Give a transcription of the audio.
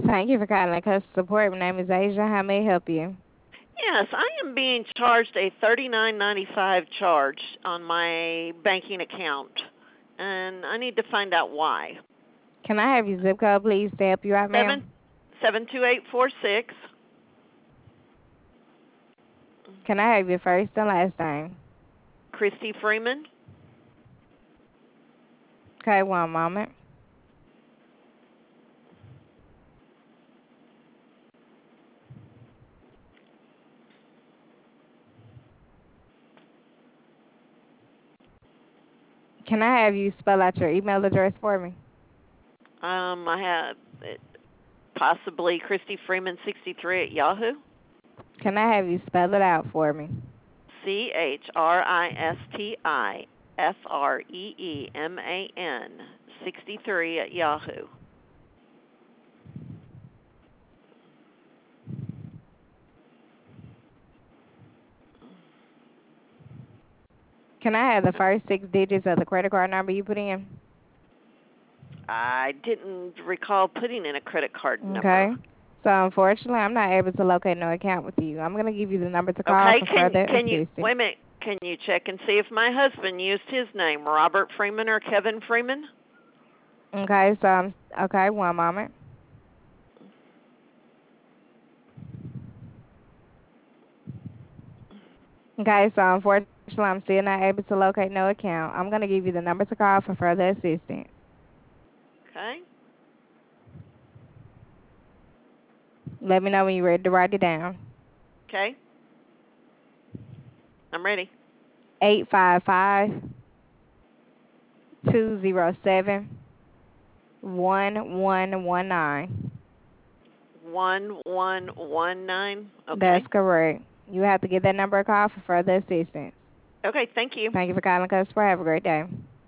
Thank you for calling customer support. My name is Asia. How may I help you? Yes, I am being charged a $39.95 charge on my banking account, and I need to find out why. Can I have your zip code, please, to help you out, ma'am? 72846. Can I have your first and last name? Christy Freeman. Okay, one moment. Can I have you spell out your email address for me? I have possibly Christy Freeman 63 at Yahoo. Can I have you spell it out for me? CHRISTIFREEMAN 63 at Yahoo. Can I have the first 6 digits of the credit card number you put in? I didn't recall putting in a credit card number. Okay. So unfortunately, I'm not able to locate no account with you. I'm gonna give you the number to call Okay, for further can you assistance. wait a minute? Can you check and see if my husband used his name, Robert Freeman or Kevin Freeman? Okay. So okay. One moment. Okay. So unfortunately, I'm still not able to locate no account. I'm gonna give you the number to call for further assistance. Okay. Let me know when you're ready to write it down. Okay. I'm ready. 855-207-1119. 1119. That's Okay. correct. You have to give that number a call for further assistance. Okay, thank you. Thank you for calling us. Have a great day.